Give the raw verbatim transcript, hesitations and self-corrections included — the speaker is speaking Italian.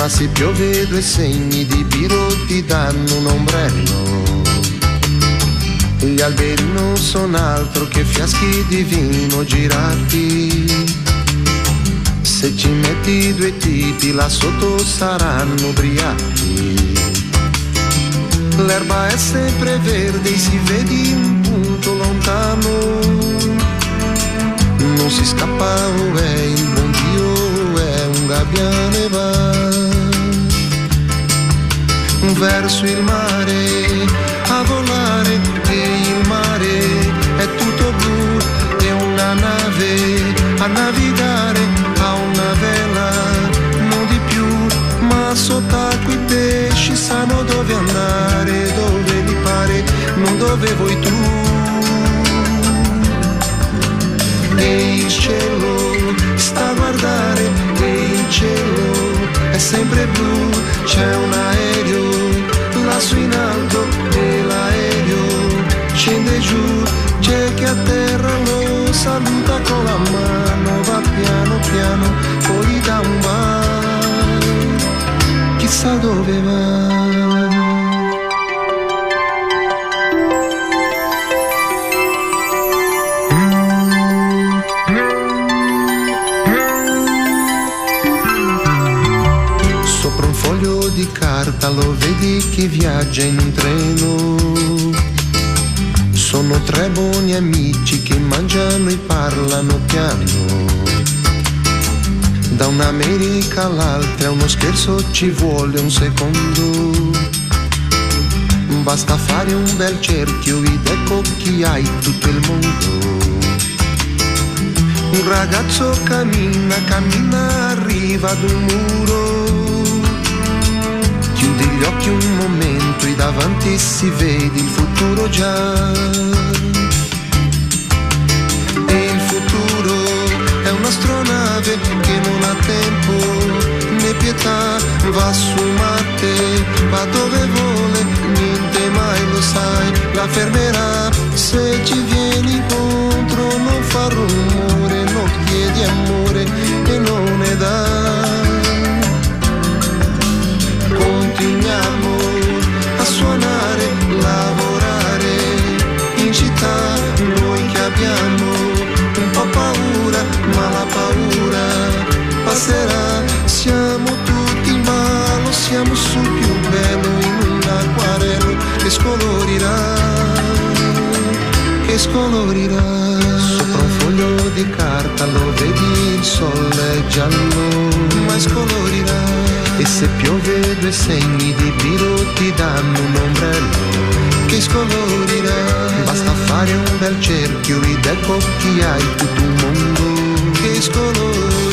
Ma se piove due segni di biro ti danno un ombrello. Gli alberi non sono altro che fiaschi di vino girati. Se ci metti due tipi là sotto saranno ubriachi. L'erba è sempre verde, si vede un punto lontano. Non si scappa, oh, è il buon Dio, è un gabbiano va verso il mare a volare, e il mare è tutto blu, è una nave a navigare, ha una vela, non di più, ma sott'acqua i pesci sanno dove andare, dove gli pare, non dove vuoi tu. E il cielo sta a guardare, e il cielo è sempre blu, c'è un aereo lassù in alto e l'aereo scende giù, c'è che a terra lo saluta con la mano, va piano piano, poi gli dà un bacio, chissà dove va. Di carta lo vedi che viaggia in un treno. Sono tre buoni amici che mangiano e parlano piano. Da un'America all'altra uno scherzo ci vuole un secondo. Basta fare un bel cerchio ed ecco chi hai tutto il mondo. Un ragazzo cammina, cammina, arriva ad un muro. Chiudi gli occhi un momento e davanti si vede il futuro già. E il futuro è un'astronave che non ha tempo né pietà, va su Marte, va dove vuole, niente mai lo sai, la fermerà. Se ci vieni incontro non fa rumore, non chiedi amore e non ne dà. Continuiamo a suonare, lavorare in città, noi che abbiamo un po' paura, ma la paura passerà. Siamo tutti in ballo, siamo sul più bello, in un acquarello che scolorirà, che scolorirà. Sopra un foglio di carta lo vedi, il sole è giallo, ma scolorirà. E se piove due segni di biro ti danno un ombrello che scolorirà. Basta fare un bel cerchio ed ecco chi hai tutto un mondo che scolorirà.